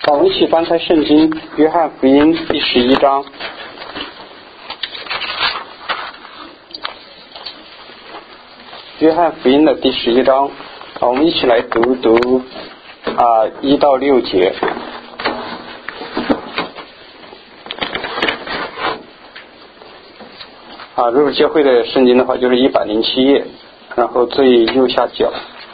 好，我们一起翻开圣经约翰福音第11章。约翰福音的第11章，我们一起来读1到6节。如果教会的圣经的话，就是107页，然后最右下角。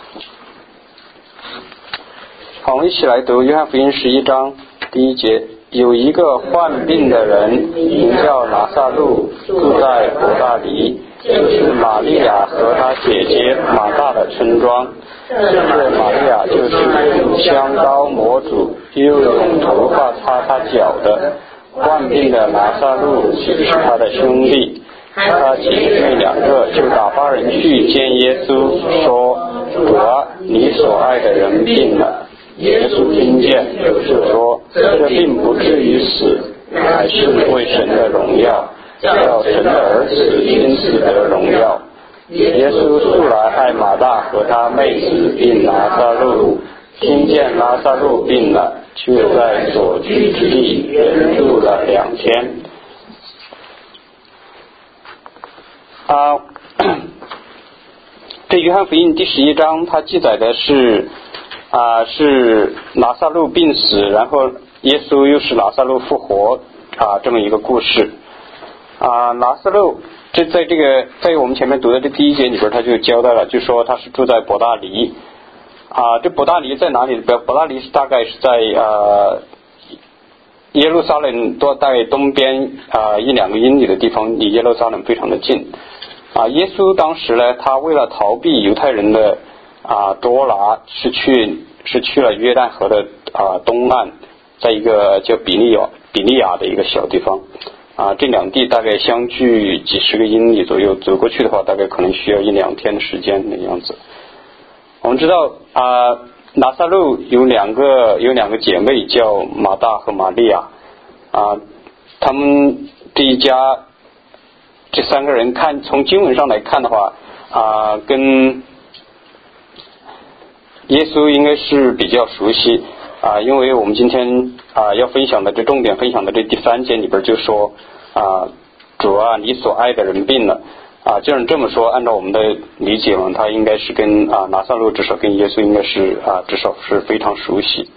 好，我们一起来读约翰福音11章第1节。有一个患病的人，名叫拿撒路，住在伯大尼，就是玛利亚和她姐姐马大的村庄。这玛利亚就是用香膏抹主，又用头发擦他脚的。患病的拿撒路就是他的兄弟，他姐妹2个就打发人去见耶稣，说：主啊，你所爱的人病了。耶稣听见，就说：这并不至于死，乃是为神的荣耀，叫神的儿子因此得荣耀。耶稣素来爱马大和他妹子并拿撒路，听见拿撒路病了，就在所居之地人住了2天。这约翰福音第11章，它记载的是拿撒路病死，然后耶稣又是拿撒路复活这么一个故事。拿撒路在我们前面读的这第1节里边，他就交代了，就说他是住在伯大尼。这伯大尼在哪里？伯大尼大概是在耶路撒冷大概东边1-2个英里的地方，离耶路撒冷非常的近。耶稣当时呢，他为了逃避犹太人的捉拿，是去了约旦河的东岸，在一个叫比利亚的一个小地方。这两地大概相距几十个英里左右，走过去的话大概可能需要1-2天的时间的样子。我们知道拿撒路有两个姐妹叫马大和玛利亚。他们这一家这3个人从经文上来看的话，跟耶稣应该是比较熟悉。因为我们今天要分享的重点分享的这第3节里边就说主啊，你所爱的人病了。既然这么说，按照我们的理解嘛，他应该是跟拿撒路至少跟耶稣应该是至少是非常熟悉。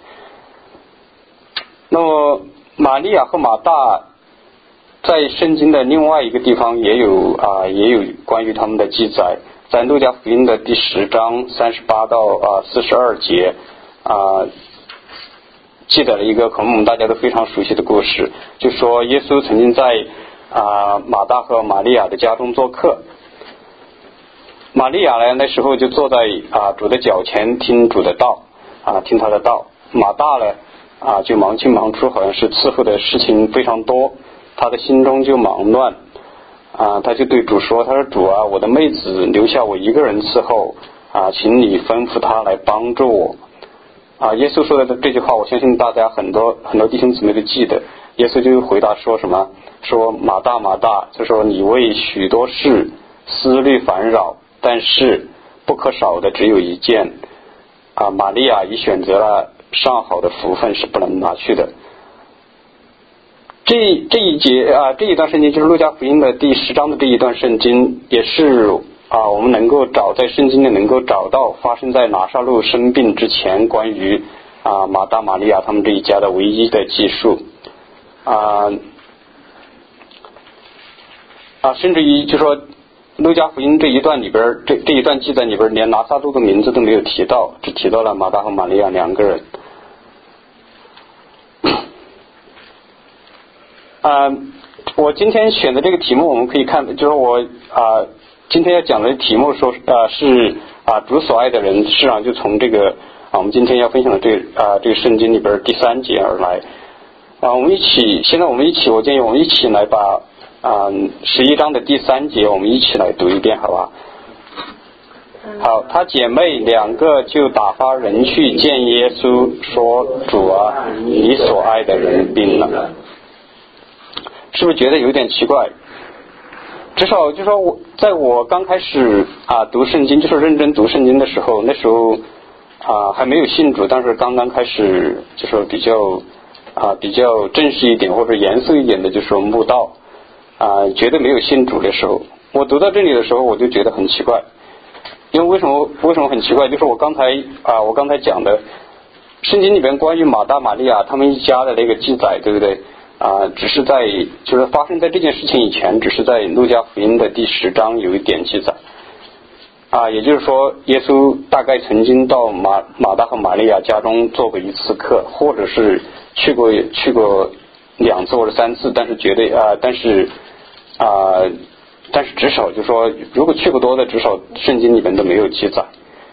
那么玛利亚和马大在圣经的另外一个地方也有关于他们的记载，在路加福音的第10章38到42节记载了一个可能我们大家都非常熟悉的故事，就说耶稣曾经在马大和玛利亚的家中做客。玛利亚呢，那时候就坐在主的脚前听主的道听他的道。马大呢就忙进忙出，好像是伺候的事情非常多，他的心中就忙乱。他就对主说，他说：主啊，我的妹子留下我一个人伺候请你吩咐他来帮助我。耶稣说的这句话，我相信大家很多弟兄姊妹都记得。耶稣就回答说什么？说马大马大，就说你为许多事思虑烦扰，但是不可少的只有一件。玛利亚已选择了上好的福分，是不能拿去的。这一节这一段圣经就是路加福音的第10章的这一段圣经，也是我们能够在圣经里能够找到发生在拿撒路生病之前关于马大玛利亚他们这一家的唯一的记述。甚至于就说路加福音这一段里边，这一段记载里边连拿撒路的名字都没有提到，只提到了马大和玛利亚2个人。我今天选的这个题目我们可以看，就是我今天要讲的题目说是主所爱的人，实际上就从这个我们今天要分享的这个圣经里边第3节而来。现在我们一起，我建议我们一起来把11章的第3节我们一起来读一遍，好吧？好，他姐妹2个就打发人去见耶稣，说：主啊，你所爱的人病了。是不是觉得有点奇怪？至少就说在我刚开始读圣经，就是认真读圣经的时候，那时候还没有信主，但是刚刚开始就说比较正式一点或者严肃一点的就说慕道觉得没有信主的时候，我读到这里的时候我就觉得很奇怪。因为为什么很奇怪，就是我刚才讲的圣经里边关于马大马利亚他们一家的那个记载，对不对只是就是发生在这件事情以前，只是在路加福音的第10章有一点记载也就是说耶稣大概曾经到马大和玛利亚家中做过1次客，或者是去过2次或者3次，但是但是至少就是说如果去过多的，至少圣经里面都没有记载。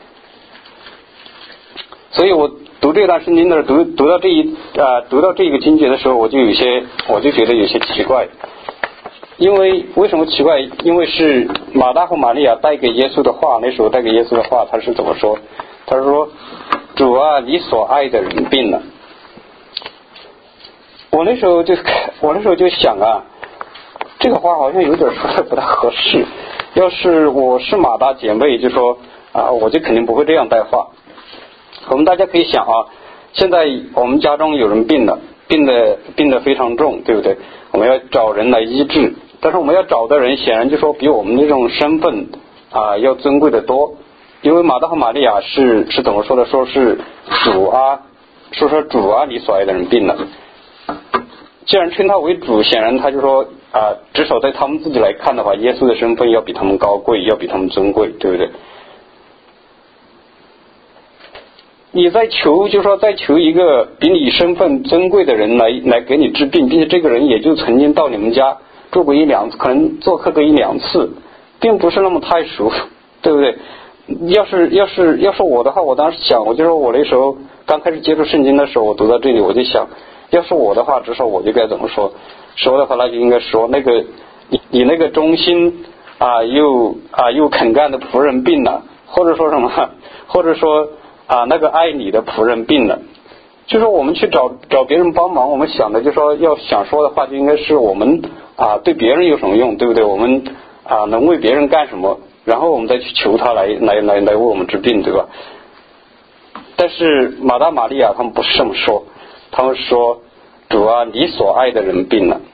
所以我读这段圣经的读到这个经节的时候，我就觉得有些奇怪。因为为什么奇怪？因为是马大和玛利亚带给耶稣的话，那时候带给耶稣的话他是怎么说？他说主啊，你所爱的人病了。我那时候就想这个话好像有点说的不大合适。要是我是马大姐妹，就说我就肯定不会这样带话。我们大家可以想现在我们家中有人病了，病得非常重，对不对？我们要找人来医治，但是我们要找的人显然就说比我们那种身份要尊贵的多。因为马大和玛利亚是怎么说的？说是主啊，说主啊，你所爱的人病了。既然称他为主，显然他就说至少在他们自己来看的话，耶稣的身份要比他们高贵，要比他们尊贵，对不对？你在求一个比你身份尊贵的人来给你治病，并且这个人也就曾经到你们家住过1-2次，可能做客个1-2次，并不是那么太熟，对不对？要是我的话，我当时想，我就说我那时候刚开始接触圣经的时候，我读到这里我就想，要是我的话，至少我就该怎么说？说的话那就应该说那个你那个忠心又肯干的仆人病了，或者说什么，或者说那个爱你的仆人病了。就说我们去找别人帮忙，我们想的就说要想说的话就应该是我们对别人有什么用，对不对？我们能为别人干什么，然后我们再去求他来为我们治病，对吧？但是马大玛利亚他们不是这么说，他们说主啊，你所爱的人病了。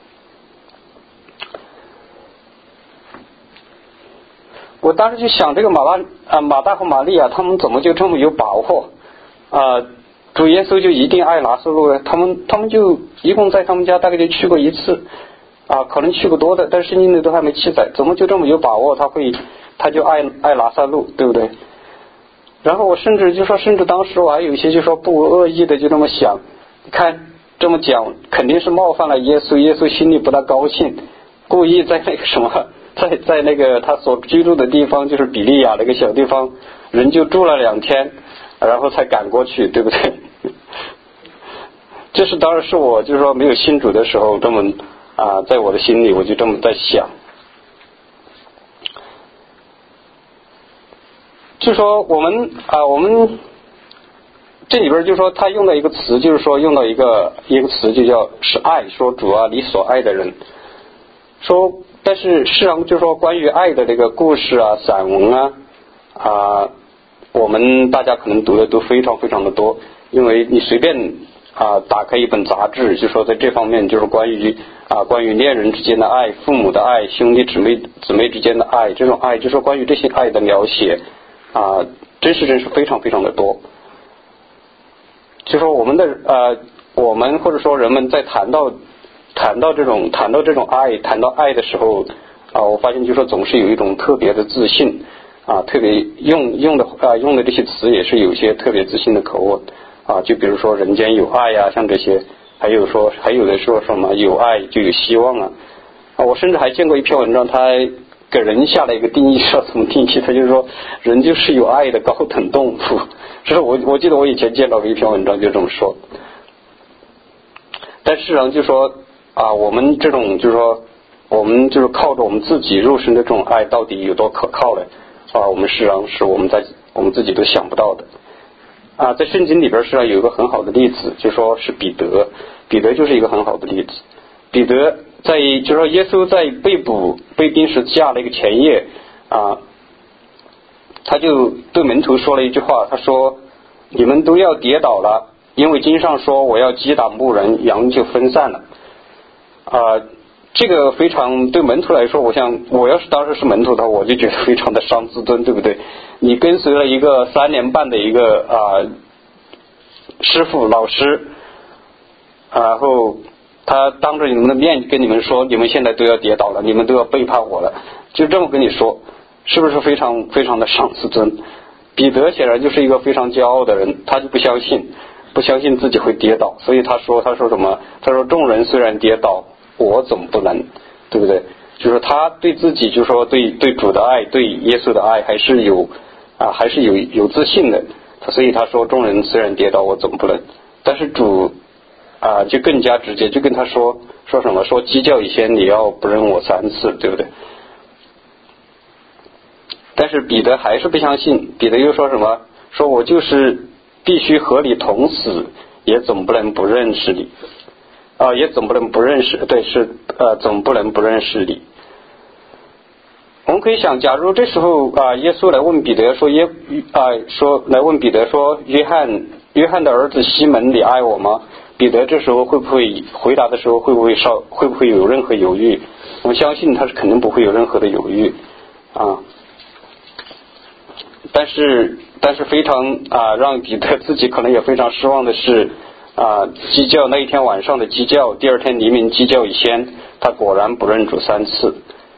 我当时就想，这个马大和玛利亚他们怎么就这么有把握主耶稣就一定爱拉撒路呢？他们就一共在他们家大概就去过1次可能去过多的，但是圣经里都还没记载，怎么就这么有把握他就爱拉撒路，对不对？然后我甚至当时我还有一些就说不恶意的就这么想，你看这么讲肯定是冒犯了耶稣，耶稣心里不大高兴，故意在那个什么在那个他所居住的地方，就是比利亚那个小地方，人就住了2天，然后才赶过去，对不对？这是当然是我就是说没有信主的时候这么在我的心里我就这么在想。就说我们这里边就说他用到一个词，就是说用到一个词就叫是爱，说主啊，你所爱的人。说但是事实上就是说关于爱的这个故事散文我们大家可能读的都非常非常的多，因为你随便打开一本杂志，就说在这方面就是关于恋人之间的爱、父母的爱、兄弟姊妹之间的爱，这种爱就是说关于这些爱的描写真是非常非常的多。就说我们或者说人们在谈到这种爱，谈到爱的时候我发现就说总是有一种特别的自信特别用的这些词也是有一些特别自信的口吻就比如说人间有爱像这些，还有的说什么有爱就有希望我甚至还见过一篇文章，他给人下了一个定义，说怎么定义？他就是说人就是有爱的高等动物。这是我记得我以前见到过一篇文章就这么说。但事实上就说我们这种就是说我们就是靠着我们自己肉身的这种爱到底有多可靠呢？我们事实上是我们自己都想不到的在圣经里边实际上有一个很好的例子，就说是彼得就是一个很好的例子。彼得就是说耶稣在被钉十字架的一个前夜他就对门徒说了一句话，他说你们都要跌倒了，因为经上说我要击打牧人，羊就分散了。这个非常对门徒来说，我想我要是当时是门徒的话，我就觉得非常的伤自尊，对不对？你跟随了一个3年半的一个师傅老师，然后他当着你们的面跟你们说，你们现在都要跌倒了，你们都要背叛我了，就这么跟你说，是不是非常非常的伤自尊？彼得显然就是一个非常骄傲的人，他就不相信自己会跌倒，所以他说什么？他说众人虽然跌倒，我总不能，对不对？就是他对自己，就是说对主的爱，对耶稣的爱还是有自信的，所以他说众人虽然跌倒，我总不能。但是主就更加直接，就跟他说什么？说鸡叫以前你要不认我3次，对不对？但是彼得还是不相信，彼得又说什么？说我就是必须和你同死，也总不能不认识你。也总不能不认识，对，是总不能不认识你。我们可以想，假如这时候耶稣来问彼得说来问彼得说约翰的儿子西门，你爱我吗？彼得这时候会不会回答的时候会不会有任何犹豫？我们相信他是肯定不会有任何的犹豫但是非常让彼得自己可能也非常失望的是鸡叫那一天晚上的鸡叫，第二天黎明鸡叫以前，他果然不认主3次。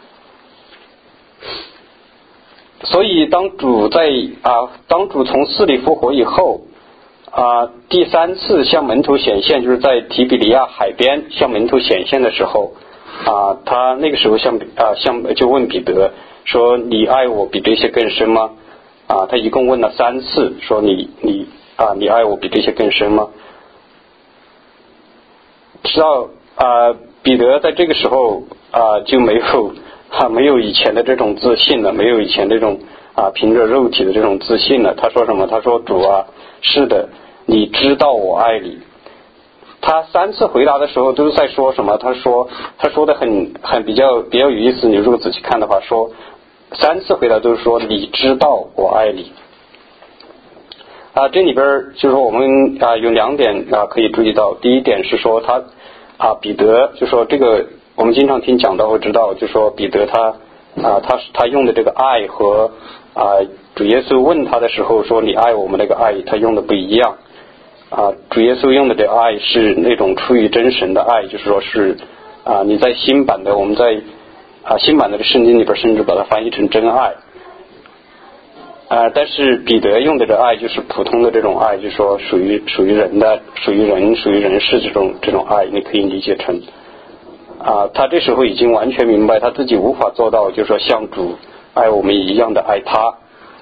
所以当主从死里复活以后第3次向门徒显现，就是在提比利亚海边向门徒显现的时候他那个时候就问彼得说你爱我比这些更深吗？他一共问了3次，说你爱我比这些更深吗？知道彼得在这个时候就没有以前的这种自信了，没有以前这种凭着肉体的这种自信了。他说什么？他说主是的，你知道我爱你。他3次回答的时候都是在说什么？他说的很比较有意思，你如果仔细看的话，说3次回答都是说你知道我爱你。这里边就是说我们有2点可以注意到。第一点是说彼得就说这个我们经常听讲到会知道，就说彼得他用的这个爱和主耶稣问他的时候说你爱我们那个爱，他用的不一样。主耶稣用的这个爱是那种出于真神的爱，就是说是你在新版的我们在新版的圣经里边甚至把它翻译成真爱。但是彼得用的这爱就是普通的这种爱，就是说属于人的属于人事这种爱，你可以理解成他这时候已经完全明白他自己无法做到就是说像主爱我们一样的爱他。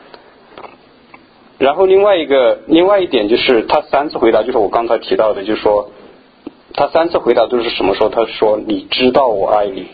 然后另外一点就是他3次回答，就是我刚才提到的，就是说他3次回答都是什么时候？他说你知道我爱你。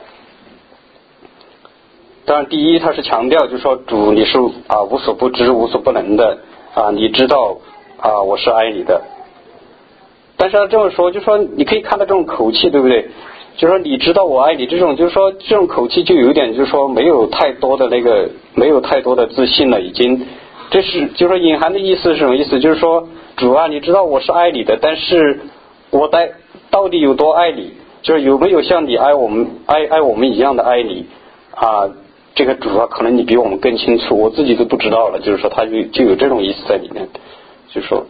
当然第一他是强调就是说主你是无所不知无所不能的你知道我是爱你的。但是他这么说就是说你可以看到这种口气，对不对？就是说你知道我爱你这种，就是说这种口气就有一点就是说没有太多的自信了已经。这是就是说隐含的意思是什么意思？就是说主你知道我是爱你的，但是我到底有多爱你？就是有没有像你爱我们一样的爱你这个主可能你比我们更清楚，我自己都不知道了。就是说他就有这种意思在里面，就是说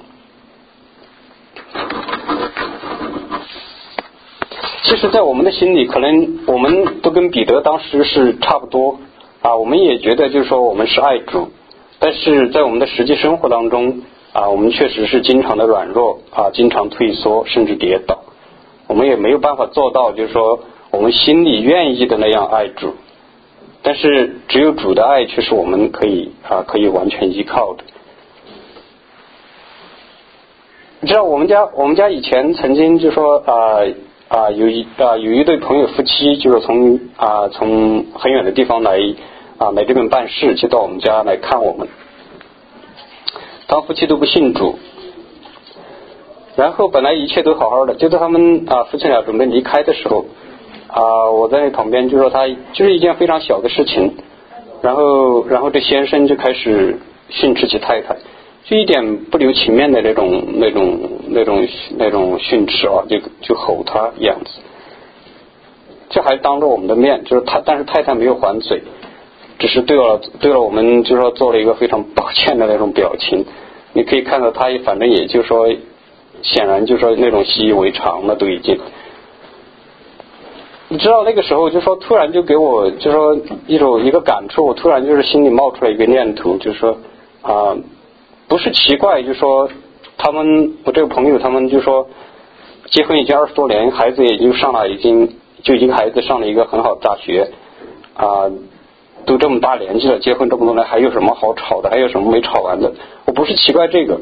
其实在我们的心里可能我们都跟彼得当时是差不多我们也觉得就是说我们是爱主，但是在我们的实际生活当中我们确实是经常的软弱经常退缩甚至跌倒，我们也没有办法做到就是说我们心里愿意的那样爱主，但是只有主的爱却是我们可以完全依靠的。你知道我们家以前曾经就说有一对朋友夫妻，就是从很远的地方来这边办事，就到我们家来看我们。他们夫妻都不信主，然后本来一切都好好的，就在他们夫妻俩准备离开的时候我在那旁边就说他就是一件非常小的事情，然后这先生就开始训斥起太太， 就一点不留情面的那种训斥啊，就吼他样子。这还当着我们的面，就是但是太太没有还嘴，只是对了我们就说做了一个非常抱歉的那种表情。你可以看到他反正也就说显然就说那种习以为常了，都已经。你知道那个时候就说突然就给我就说一个感触，我突然就是心里冒出来一个念头，就是说不是奇怪，就说我这个朋友他们就说结婚已经20多年，孩子也就上了已经孩子上了一个很好的大学都这么大年纪了，结婚这么多年，还有什么好吵的，还有什么没吵完的。我不是奇怪这个，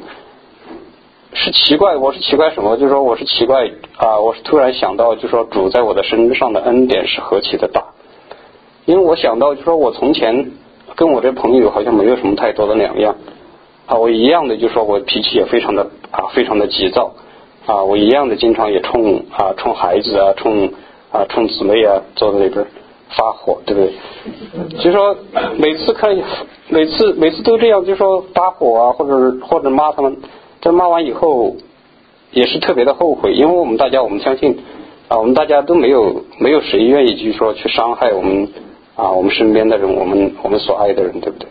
我是奇怪什么，就是说我是奇怪我是突然想到，就是说主在我的身上的恩典是何其的大。因为我想到就是说我从前跟我这朋友好像没有什么太多的两样我一样的就是说我脾气也非常的急躁我一样的经常也冲孩子冲姊妹坐在那边发火，对不对？就是说每次都这样，就是说发火或者骂他们，这骂完以后也是特别的后悔，因为我们相信我们大家都没有谁愿意去说去伤害我们身边的人，我们所爱的人，对不对？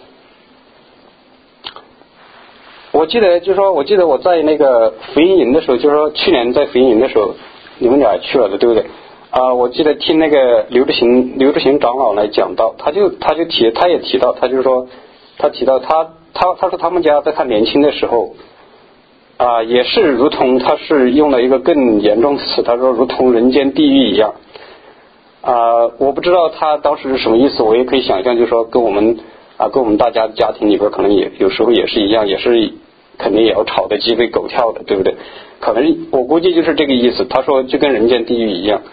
我记得我在那个福音营的时候，就是说去年在福音营的时候，你们俩也去了的，对不对？我记得听那个刘志行长老来讲到，他也提到，他就是说他提到他说他们家在他年轻的时候也是如同他是用了一个更严重的词，他说如同人间地狱一样我不知道他当时是什么意思，我也可以想象，就是说跟我们大家的家庭里边可能也有时候也是一样，也是肯定也要吵得鸡飞狗跳的，对不对？可能我估计就是这个意思，他说就跟人间地狱一样。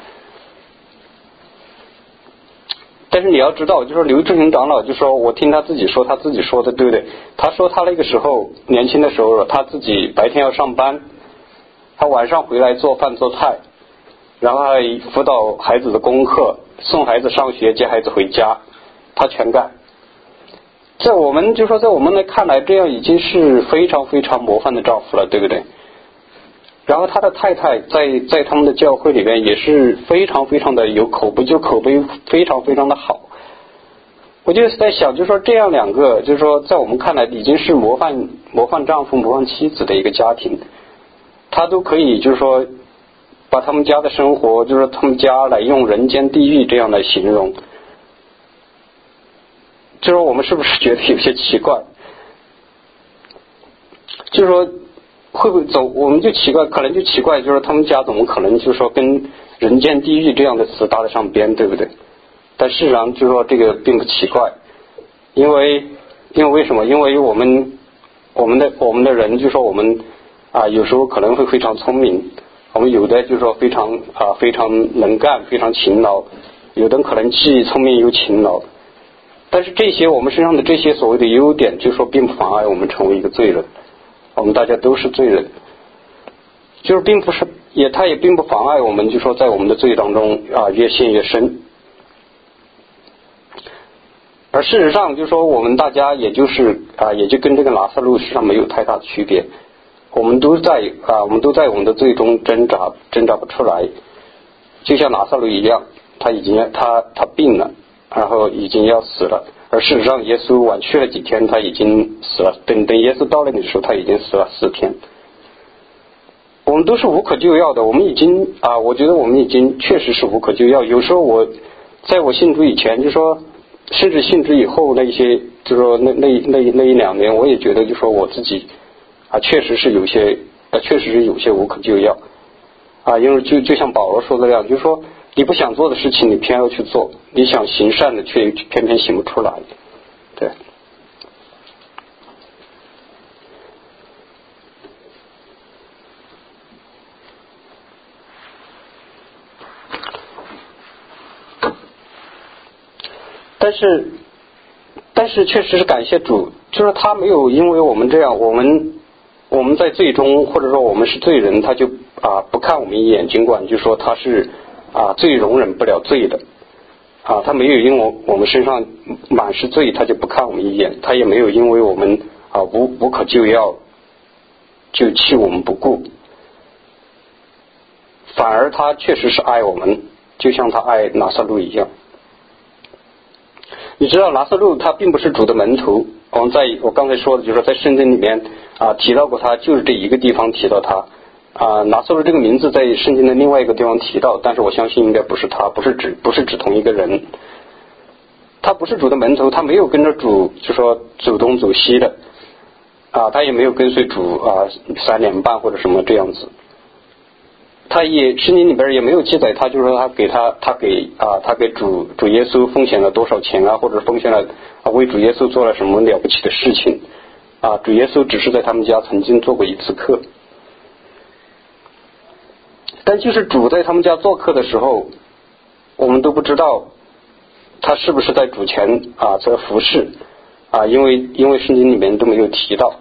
但是你要知道，就是说刘志行长老就说，我听他自己说的，对不对？他说他那个时候年轻的时候，他自己白天要上班，他晚上回来做饭做菜，然后还辅导孩子的功课，送孩子上学，接孩子回家，他全干。在我们来看来，这样已经是非常非常模范的丈夫了，对不对？然后他的太太在他们的教会里面也是非常非常的有口碑非常非常的好。我就是在想，就是说这样两个，就是说在我们看来已经是模范丈夫模范妻子的一个家庭，他都可以就是说把他们家的生活，就是他们家来用人间地狱这样来形容，就是说我们是不是觉得有些奇怪？就是说会不会我们就奇怪，可能就奇怪，就是他们家怎么可能就是说跟人间地狱这样的词搭得上边，对不对？但事实上就是说这个并不奇怪，因为为什么？因为我们的人就是说我们有时候可能会非常聪明，我们有的就是说非常能干，非常勤劳，有的可能既聪明又勤劳，但是这些我们身上的这些所谓的优点，就是说并不妨碍我们成为一个罪人。我们大家都是罪人，就是他也并不妨碍我们，就说在我们的罪当中越陷越深。而事实上就是说我们大家也就跟这个拿撒路实际上没有太大的区别，我们都在我们的罪中挣扎不出来，就像拿撒路一样，他病了，然后已经要死了，而事实上耶稣晚去了几天，他已经死了，等耶稣到那里的时候，他已经死了4天。我们都是无可救药的，我们已经我觉得我们已经确实是无可救药。有时候在我信主以前，就说甚至信主以后那些，就说那1-2年，我也觉得就说我自己确实是有些无可救药因为就像保罗说的那样，就是说你不想做的事情你偏要去做，你想行善的却偏偏行不出来，对。但是确实是感谢主，就是他没有因为我们这样，我们在罪中，或者说我们是罪人，他就不看我们一眼，尽管就说他是最容忍不了罪的他没有因为我们身上满是罪，他就不看我们一眼，他也没有因为我们无可救药，就弃我们不顾，反而他确实是爱我们，就像他爱拿撒路一样。你知道拿撒路他并不是主的门徒，我刚才说的就是在圣经里面提到过他，就是这一个地方提到他拿撒路这个名字在圣经的另外一个地方提到，但是我相信应该不是他，不是指同一个人。他不是主的门徒，他没有跟着主就说走东走西的他也没有跟随主3年半或者什么这样子。圣经里边也没有记载他就是说他给主耶稣奉献了多少钱或者奉献了为主耶稣做了什么了不起的事情主耶稣只是在他们家曾经做过一次客。但就是主在他们家做客的时候，我们都不知道他是不是在主前在服侍因为圣经里面都没有提到。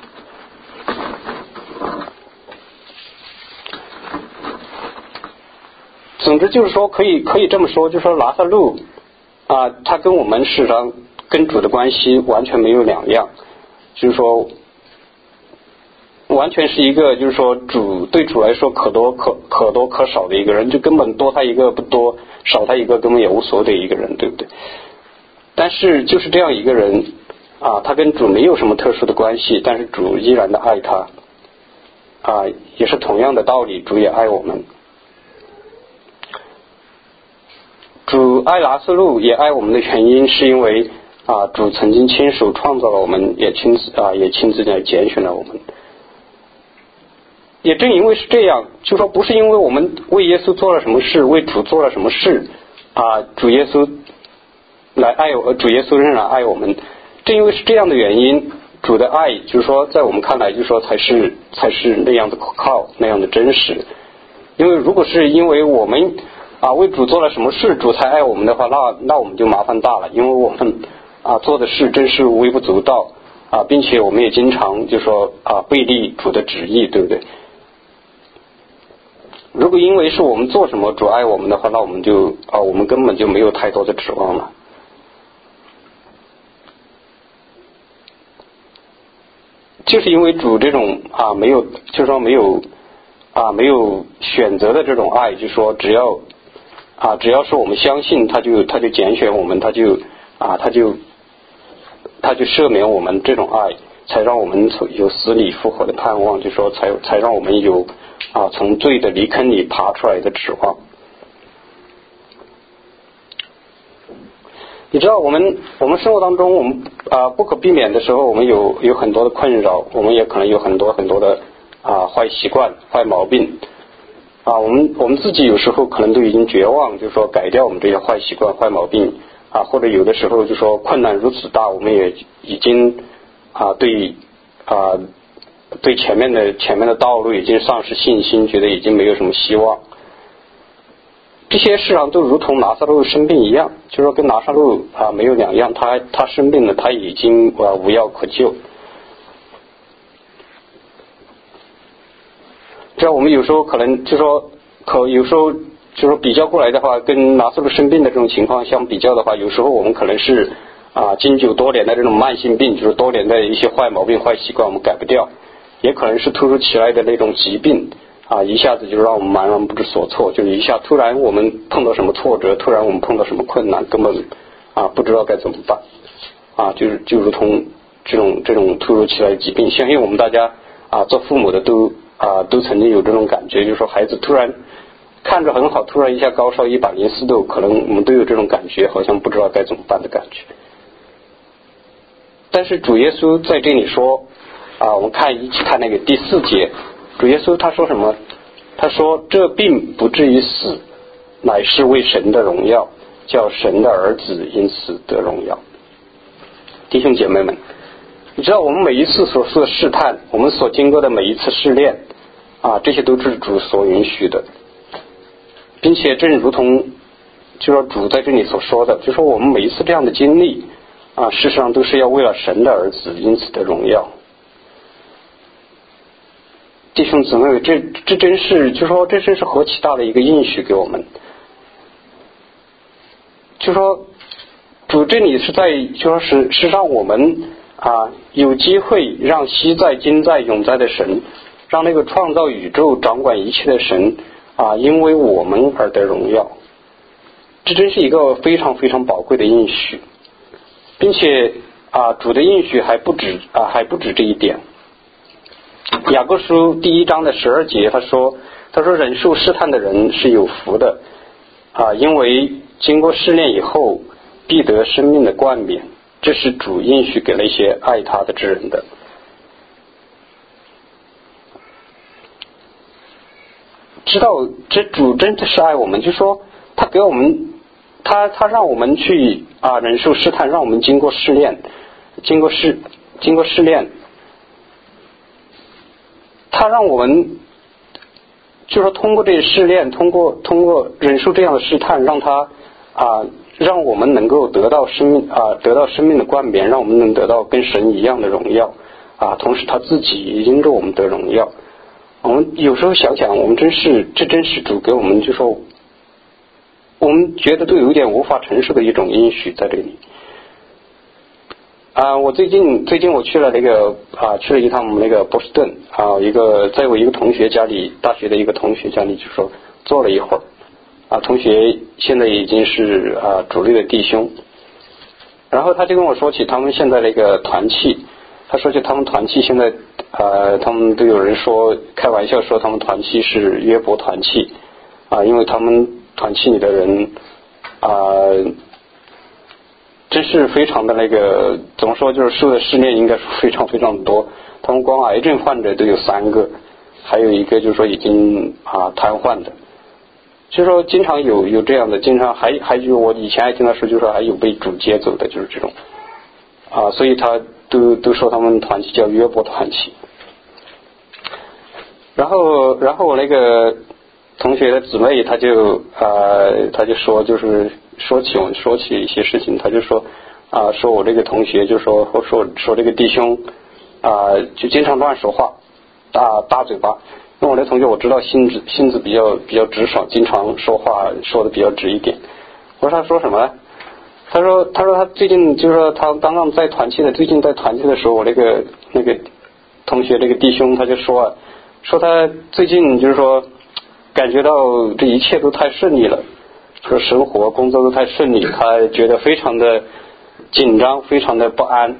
总之就是说可以这么说，就是说拿撒路他跟我们事实上跟主的关系完全没有两样，就是说完全是一个就是说对主来说可多可少的一个人，就根本多他一个不多，少他一个根本也无所谓的一个人，对不对？但是就是这样一个人他跟主没有什么特殊的关系，但是主依然的爱他也是同样的道理，主也爱我们。主爱拿撒路也爱我们的原因是因为主曾经亲手创造了我们，也亲自来拣选了我们。也正因为是这样，就说不是因为我们为耶稣做了什么事，为主做了什么事主耶稣仍然爱我们。正因为是这样的原因，主的爱就是说在我们看来就是说才是那样的可靠，那样的真实。因为如果是因为我们为主做了什么事主才爱我们的话，那我们就麻烦大了，因为我们做的事真是微不足道并且我们也经常就说背离主的旨意，对不对？如果因为是我们做什么主爱我们的话，那我们根本就没有太多的指望了。就是因为主这种没有就是说没有选择的这种爱，就是说只要是我们相信他就拣选我们，他就赦免我们，这种爱才让我们有死里复活的盼望，就是说才让我们有从罪的泥坑里爬出来的指望。你知道我们生活当中，我们不可避免的时候，我们有很多的困扰，我们也可能有很多的坏习惯、坏毛病我们自己有时候可能都已经绝望，就是说改掉我们这些坏习惯、坏毛病或者有的时候就说困难如此大，我们也已经对前面的道路已经丧失信心，觉得已经没有什么希望。这些事上都如同拿撒路生病一样，就是说跟拿撒路没有两样，他生病了，他已经无药可救。这样我们有时候可能就说有时候就说比较过来的话，跟拿撒路生病的这种情况相比较的话，有时候我们可能是经久多年的这种慢性病，就是多年的一些坏毛病、坏习惯我们改不掉，也可能是突如其来的那种疾病一下子就让我们茫然不知所措，就一下突然我们碰到什么挫折，突然我们碰到什么困难，根本不知道该怎么办就如同这种突如其来的疾病，相信我们大家做父母的都曾经有这种感觉，就是说孩子突然看着很好，突然一下高烧104度，可能我们都有这种感觉，好像不知道该怎么办的感觉。但是主耶稣在这里说我们一起看那个第4节，主耶稣他说什么？他说这病不至于死，乃是为神的荣耀，叫神的儿子因此得荣耀。弟兄姐妹们，你知道我们每一次所受的试探，我们所经过的每一次试炼这些都是主所允许的，并且正如同就说主在这里所说的，就说我们每一次这样的经历事实上都是要为了神的儿子因此的荣耀。弟兄姊妹，这真是就说这真是何其大的一个应许给我们。就说主这里是在就说是让我们有机会让昔在今在永在的神，让那个创造宇宙掌管一切的神因为我们而得荣耀。这真是一个非常非常宝贵的应许，并且主的应许还不止这一点。雅各书第1章的12节他说忍受试探的人是有福的因为经过试炼以后必得生命的冠冕，这是主应许给那些爱他的之人的。知道这主真的是爱我们，就说他给我们他让我们去忍受试探，让我们经过试炼，经过试炼，他让我们就说通过这些试炼，通过忍受这样的试探，让我们能够得到生命的冠冕，让我们能得到跟神一样的荣耀同时他自己也因着我们得荣耀。我们有时候想想，这真是主给我们，就说我们觉得都有点无法承受的一种应许在这里。我最近我去了去了一趟那个波士顿在我一个同学家里，大学的一个同学家里，就说坐了一会儿同学现在已经是主力的弟兄，然后他就跟我说起他们现在那个团契，他说起他们团契现在他们都有人说开玩笑说他们团契是约伯团契因为他们团契里的人真是非常的怎么说，就是受的试炼应该是非常非常的多。他们光癌症患者都有3个，还有一个就是说已经瘫痪的，就是说经常有这样的，经常还有我以前还听他说，就是说还有被主接走的，就是这种所以他都说他们团契叫约伯团契。然后我那个同学的姊妹他就说，就是说起一些事情，他就说说我这个同学就说这个弟兄就经常乱说话，大嘴巴。因为我这同学我知道性子比较直爽，经常说话说的比较直一点。我说他说什么呢？他说他最近就是说他刚刚在团契的，最近在团契的时候，我那个同学这个弟兄他就说他最近就是说感觉到这一切都太顺利了，说生活工作都太顺利，他觉得非常的紧张，非常的不安。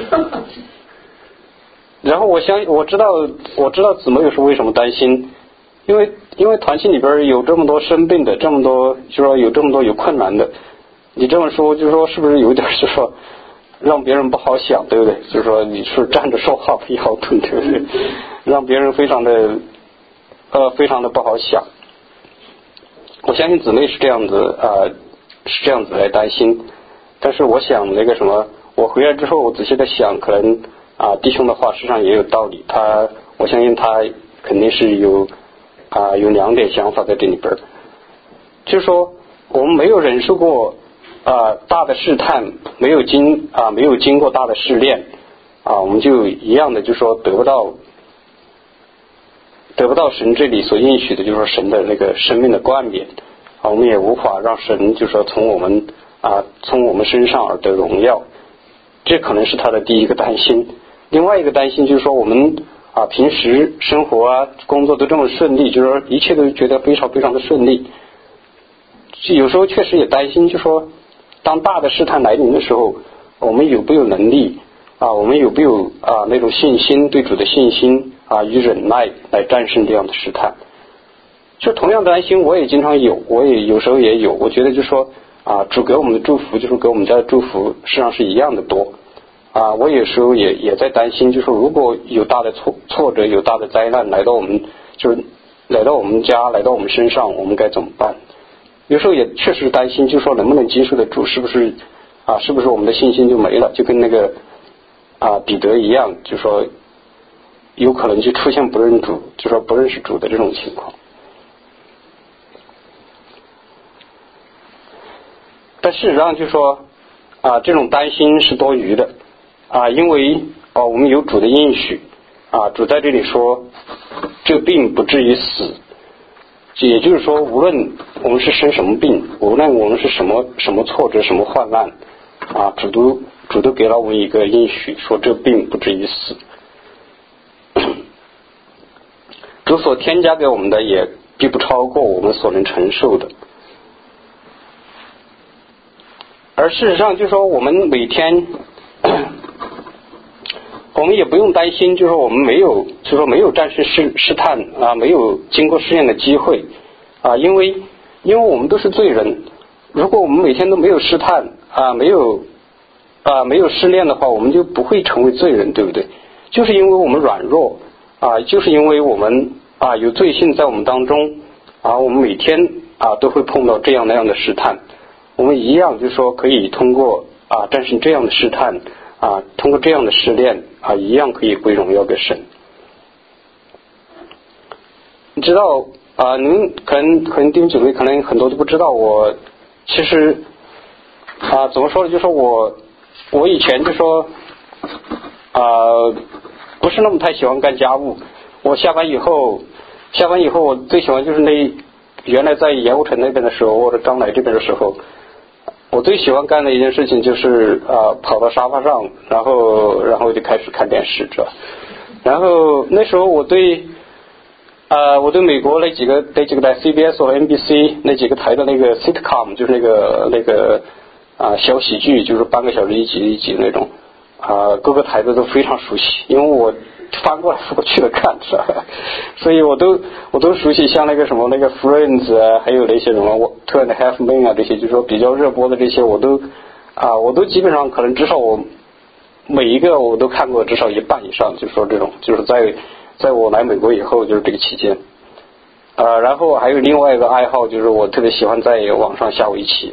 然后我知道姊妹是为什么担心，因为团契里边有这么多生病的，这么多就说有这么多有困难的，你这么说就是说是不是有点是说让别人不好想，对不对？就是说你是站着说话不腰疼，对不对？让别人非常的不好想。我相信姊妹是这样子来担心，但是我想我回来之后我仔细的想，可能弟兄的话实际上也有道理，我相信他肯定是有2点想法在这里边，就是说我们没有忍受过大的试探，没有经过大的试炼我们就一样的就是说得不到神这里所应许的，就是说神的那个生命的冠冕我们也无法让神就是说从我们身上而得荣耀。这可能是他的第一个担心。另外一个担心就是说我们平时生活工作都这么顺利，就是说一切都觉得非常非常的顺利，有时候确实也担心，就是说当大的试探来临的时候，我们有没有能力我们有没有那种信心，对主的信心与忍耐来战胜这样的试探。就同样的担心我也经常有，我也有时候也有。我觉得就是说主给我们的祝福，就是给我们家的祝福实际上是一样的多我有时候也在担心，就是说如果有大的挫折，有大的灾难来到我们家，来到我们身上，我们该怎么办？有时候也确实担心，就是说能不能接受得住，是不是我们的信心就没了，就跟那个彼得一样，就是说有可能就出现不认主，就是说不认识主的这种情况。但事实上就是说这种担心是多余的因为我们有主的应许主在这里说这病不至于死，也就是说无论我们是生什么病，无论我们是什么挫折，什么患难主都给了我们一个应许，说这病不至于死。主所添加给我们的也必不超过我们所能承受的。而事实上就是说我们每天我们也不用担心，就是说我们没有战胜试探没有经过试验的机会因为我们都是罪人。如果我们每天都没有试探没有试炼的话，我们就不会成为罪人，对不对？就是因为我们软弱就是因为我们有罪性在我们当中我们每天都会碰到这样那样的试探。我们一样就是说可以通过战胜这样的试探通过这样的试炼一样可以归荣耀给神。你知道你们可能弟兄姊妹可能很多都不知道，我其实怎么说呢，就是说我以前就说不是那么太喜欢干家务。我下班以后我最喜欢就是原来在盐湖城那边的时候，或者张来这边的时候，我最喜欢干的一件事情就是跑到沙发上，然后就开始看电视，知道。然后那时候我对美国那几个台 CBS 和 NBC 那几个台的那个 sitcom， 就是那个小喜剧，就是半个小时一集那种各个台的都非常熟悉，因为我翻过来覆过去的看，是吧？所以我都熟悉，像那个什么那个 Friends 还有那些什么 Two and a Half Men 这些，就是说比较热播的这些，我都基本上可能至少我每一个我都看过至少一半以上，就是说这种就是在我来美国以后就是这个期间然后还有另外一个爱好，就是我特别喜欢在网上下围棋。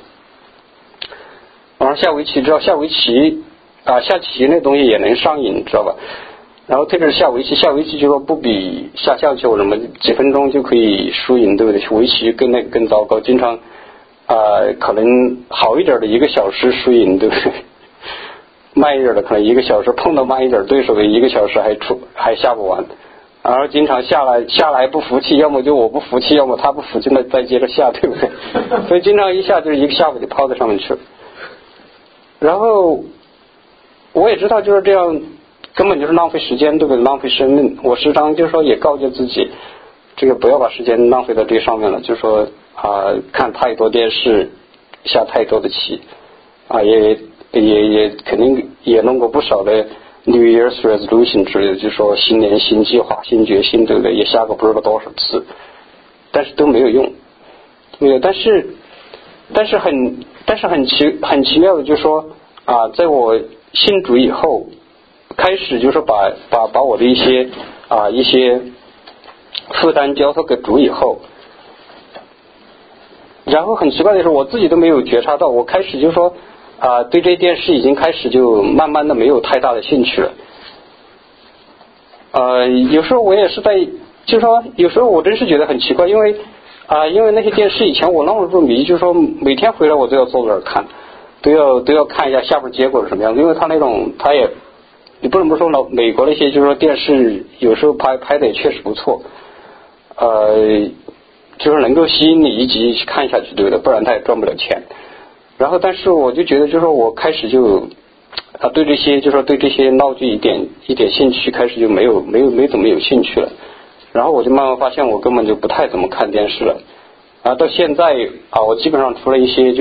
知道下围棋下棋那东西也能上瘾，知道吧？然后特别是下围棋就说不比下象棋什么几分钟就可以输赢，对不对？围棋更糟糕，经常可能好一点的1个小时输赢，对不对？慢一点的可能1个小时，碰到慢一点对手的1个小时还下不完，然后经常下来不服气，要么就我不服气，要么他不服气，那再接着下，对不对？所以经常一下就是1个下午就抛在上面去了。然后我也知道就是这样根本就是浪费时间，对不对？浪费生命。我时常就是说也告诫自己，这个不要把时间浪费在这上面了，就是说看太多电视，下太多的棋也肯定也弄过不少的 New Year's Resolution 之类的，就是说新年新计划新决心，对不对？也下过不知道多少次，但是都没有用。但是很奇妙的就是说在我信主以后，开始就是把我的一些负担交托给主以后，然后很奇怪的是我自己都没有觉察到，我开始就是说对这件事已经开始就慢慢的没有太大的兴趣了。有时候我也是就是说有时候我真是觉得很奇怪，因为那些电视以前我那么入迷，就是说每天回来我都要坐在那儿看，都要看一下下边结果是什么样子，因为他也你不能不说了，美国那些就是说电视有时候拍的也确实不错，就是能够吸引你一集看下去，对不对？不然他也赚不了钱。然后但是我就觉得就是说我开始就对这些就是说对这些闹剧一点兴趣开始就没怎么有兴趣了。然后我就慢慢发现我根本就不太怎么看电视了到现在我基本上除了一些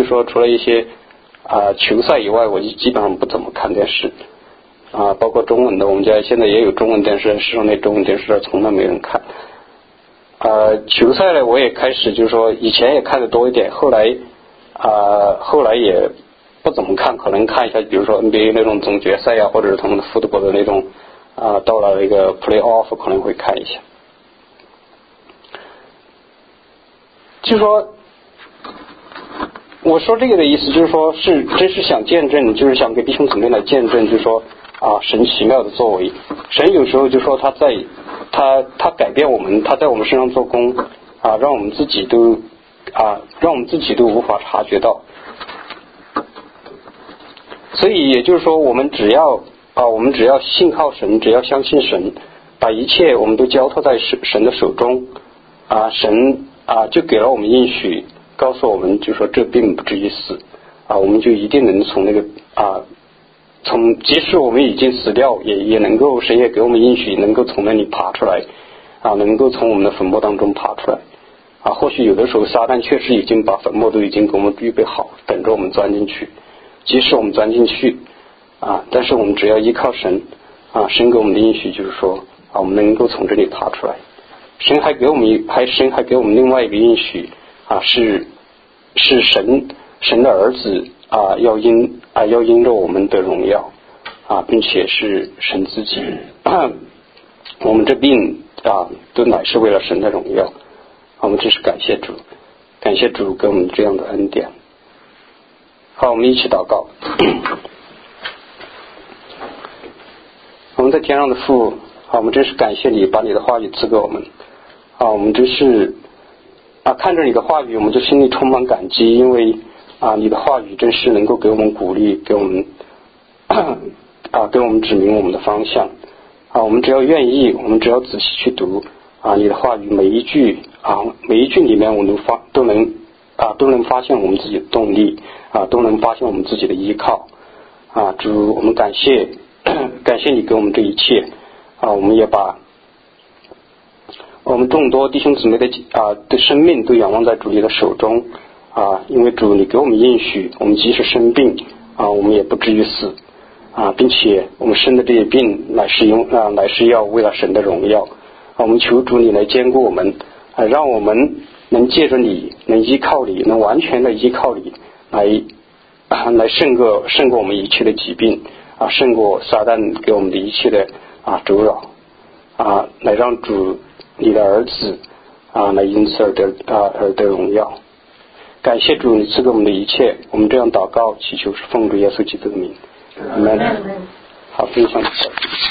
球赛以外，我就基本上不怎么看电视包括中文的，我们家现在也有中文电视，市场内中文电视从来没人看球赛呢我也开始就是说以前也看的多一点，后来也不怎么看，可能看一下比如说 NBA 那种总决赛或者是他们的 football 的那种到了那个 playoff 可能会看一下。就是说我说这个的意思就是说真是想见证，就是想给弟兄姊妹来见证，就是说神奇妙的作为，神有时候就说他改变我们，他在我们身上做工让我们自己都无法察觉到。所以也就是说我们只要信靠神，只要相信神，把一切我们都交托在神的手中神就给了我们应许，告诉我们就说这并不至于死我们就一定能从那个即使我们已经死掉，也能够神也给我们应许能够从那里爬出来能够从我们的坟墓当中爬出来或许有的时候撒旦确实已经把坟墓都已经给我们预备好，等着我们钻进去。即使我们钻进去但是我们只要依靠神神给我们的应许就是说我们能够从这里爬出来。神还给我们另外一个应许是神的儿子要因着我们的荣耀并且是神自己我们这病都乃是为了神的荣耀我们真是感谢主给我们这样的恩典。好，我们一起祷告我们在天上的父我们真是感谢你把你的话语赐给我们我们真是看着你的话语我们就心里充满感激，因为你的话语真是能够给我们鼓励，给我们指明我们的方向我们只要愿意，我们只要仔细去读你的话语每一句里面我们都能发现我们自己的动力都能发现我们自己的依靠主，我们感谢你给我们这一切我们也把我们众多弟兄姊妹的生命都仰望在主你的手中因为主你给我们应许，我们即使生病我们也不至于死并且我们生的这些病乃是要为了神的荣耀我们求主你来兼顾我们让我们能借着你，能依靠你，能完全的依靠你来胜过我们一切的疾病胜过撒旦给我们的一切的阻扰来让主你的儿子来因此而得荣耀。感谢主你赐给我们的一切，我们这样祷告祈求是奉主耶稣基督的名，阿们。好，分享一下。